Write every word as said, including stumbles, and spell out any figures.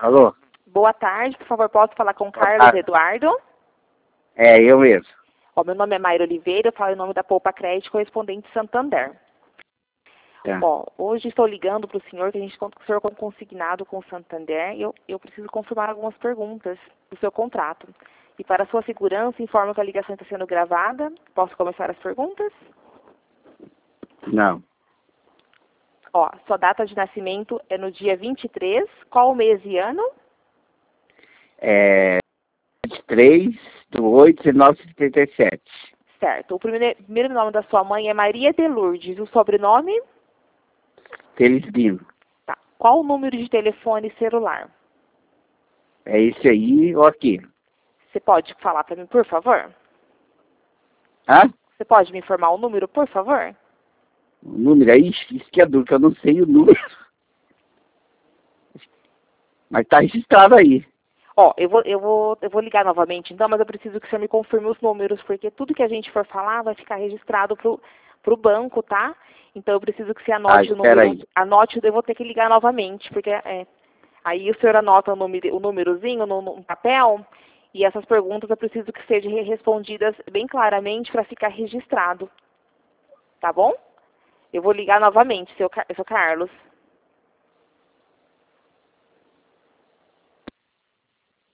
Alô? Boa tarde, por favor, posso falar com o Boa Carlos tarde. Eduardo? É, eu mesmo. Ó, meu nome é Mayra Oliveira, eu falo em nome da Poupa Crédito, correspondente Santander. Tá. Ó, hoje estou ligando para o senhor, que a gente conta com o senhor como consignado com o Santander, e eu, eu preciso confirmar algumas perguntas do seu contrato. E para sua segurança, informo que a ligação está sendo gravada. Posso começar as perguntas? Não. Ó, sua data de nascimento é no dia vinte e três, qual o mês e ano? É vinte e três do oito de mil novecentos e setenta e sete. Certo. O primeiro, primeiro nome da sua mãe é Maria de Lourdes. O sobrenome? Felizbino. Tá. Qual o número de telefone celular? É isso aí ou aquilo? Você pode falar para mim, por favor? Hã? Você pode me informar o número, por favor? O número aí, isso que é duro, que eu não sei o número. Mas tá registrado aí. Ó, eu vou, eu vou, eu vou ligar novamente, então, mas eu preciso que o senhor me confirme os números, porque tudo que a gente for falar vai ficar registrado pro, pro banco, tá? Então eu preciso que você anote Ah, o número. peraí. Anote, eu vou ter que ligar novamente, porque é, aí o senhor anota o, número, o númerozinho no, no papel, e essas perguntas eu preciso que sejam respondidas bem claramente para ficar registrado. Tá bom? Eu vou ligar novamente, seu, Car- seu Carlos.